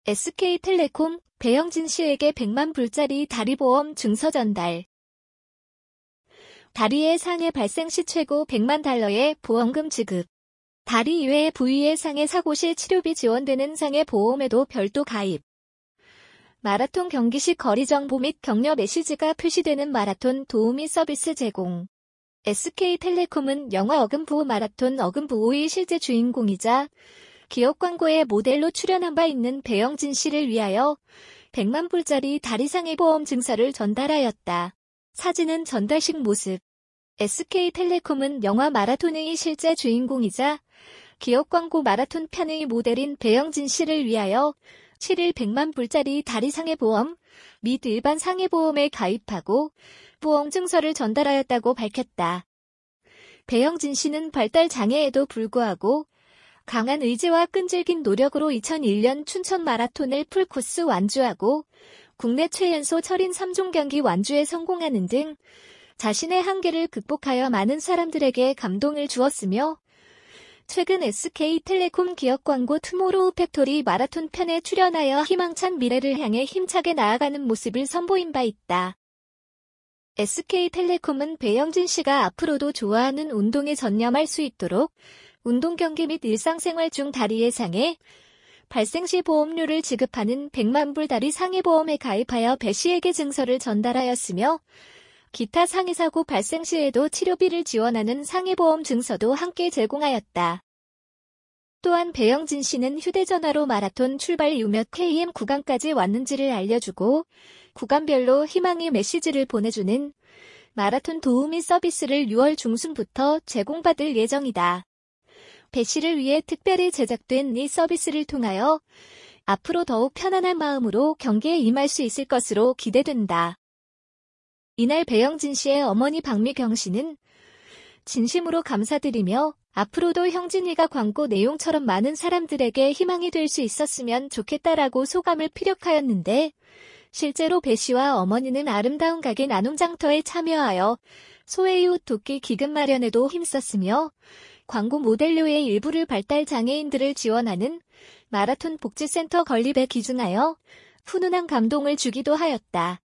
SK텔레콤, 배영진 씨에게 100만 불짜리 다리보험 증서 전달. 다리의 상해 발생 시 최고 100만 달러의 보험금 지급. 다리 이외의 부위의 상해 사고 시 치료비 지원되는 상해 보험에도 별도 가입. 마라톤 경기 시 거리 정보 및 격려 메시지가 표시되는 마라톤 도우미 서비스 제공. SK텔레콤은 영화 어금부 마라톤 어금부 5의 실제 주인공이자 기업 광고에 모델로 출연한 바 있는 배영진 씨를 위하여 100만 불짜리 다리 상해 보험 증서를 전달하였다. 사진은 전달식 모습. SK텔레콤은 영화 마라톤의 실제 주인공이자 기업 광고 마라톤 편의 모델인 배영진 씨를 위하여 7일 100만 불짜리 다리 상해 보험 및 일반 상해 보험에 가입하고 보험 증서를 전달하였다고 밝혔다. 배영진 씨는 발달 장애에도 불구하고 강한 의지와 끈질긴 노력으로 2001년 춘천 마라톤을 풀코스 완주하고 국내 최연소 철인 3종 경기 완주에 성공하는 등 자신의 한계를 극복하여 많은 사람들에게 감동을 주었으며 최근 SK텔레콤 기업 광고 투모로우 팩토리 마라톤 편에 출연하여 희망찬 미래를 향해 힘차게 나아가는 모습을 선보인 바 있다. SK텔레콤은 배영진 씨가 앞으로도 좋아하는 운동에 전념할 수 있도록 운동 경기 및 일상생활 중 다리의 상해 발생 시 보험료를 지급하는 100만 불 다리 상해 보험에 가입하여 배 씨에게 증서를 전달하였으며 기타 상해 사고 발생 시에도 치료비를 지원하는 상해보험 증서도 함께 제공하였다. 또한 배영진 씨는 휴대전화로 마라톤 출발 이후 몇 km 구간까지 왔는지를 알려주고 구간별로 희망의 메시지를 보내주는 마라톤 도우미 서비스를 6월 중순부터 제공받을 예정이다. 배 씨를 위해 특별히 제작된 이 서비스를 통하여 앞으로 더욱 편안한 마음으로 경기에 임할 수 있을 것으로 기대된다. 이날 배영진 씨의 어머니 박미경 씨는 진심으로 감사드리며 앞으로도 형진이가 광고 내용처럼 많은 사람들에게 희망이 될 수 있었으면 좋겠다라고 소감을 피력하였는데 실제로 배 씨와 어머니는 아름다운 가게 나눔장터에 참여하여 소외이웃 돕기 기금 마련에도 힘썼으며 광고 모델료의 일부를 발달 장애인들을 지원하는 마라톤 복지센터 건립에 기증하여 훈훈한 감동을 주기도 하였다.